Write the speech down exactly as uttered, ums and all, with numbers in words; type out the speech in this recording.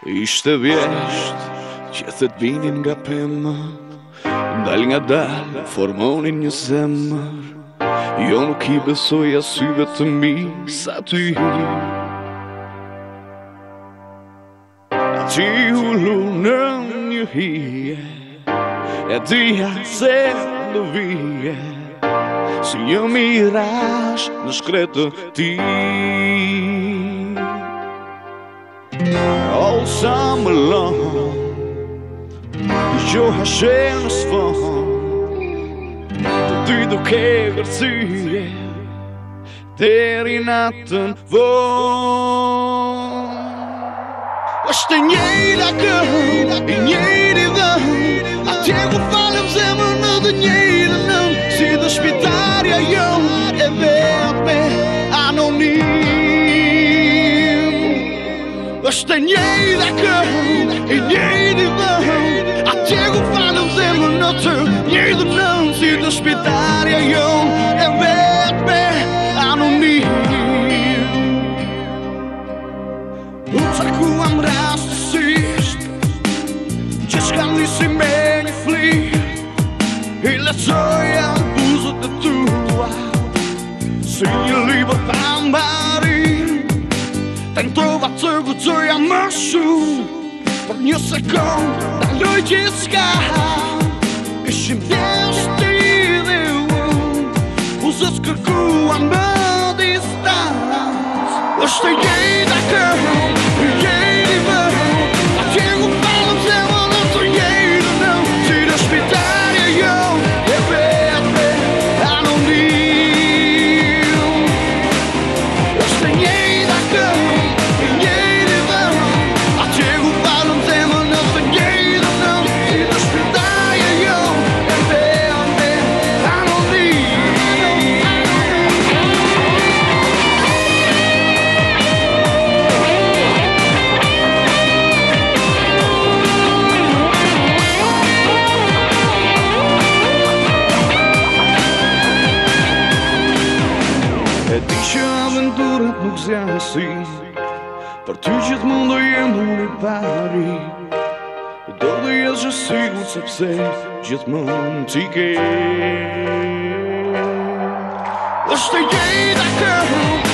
Ishte vjesht që thet binin nga pemë, dal nga dal formonin një zemër. Jo nuk i besoj asyve të mi sa ty. Ti ullu në një hije, e dija se në vije, si një mirash në shkretë ti. All summer long, jo hashe në sfond, të dy duke vërësie, deri natën vonë. Është njëra këngë, i njëri dhënë, atje ku falem zemër në të njëjtën nëm, si dëshmitarja jonë e vetme anonim. Është njëra këngë, i njëri dhënë, atje ku falem zemër në të njëjtën nëm, si dëshmitarja jonë e vetme anonim. Unë takuam rastësisht, që shka nisi me një flir, i lecoja buzët e tua, si një libër pa mbarim. Tentova të guxoja më shumë, për një sekund daloj gjithçka. Ishim thjesht ti dhe unë, buzët kërkuan më distancë. Është jeta këngë, jeti vërë, atje ku falem zemër në të njëjtën nëm, si dëshmitarja jonë e vetme anonim. Është njëjta këngë, jeti vërë, atje ku falem zemër në të njëjtën nëm, si dëshmitarja jonë e vetme anonim. E di që aventurat nuk zjanë si, për ty gjithmonë do jem unë i pari. Do të jesh e sigurt sepse gjithmonë ti ke. Është jeta këngë,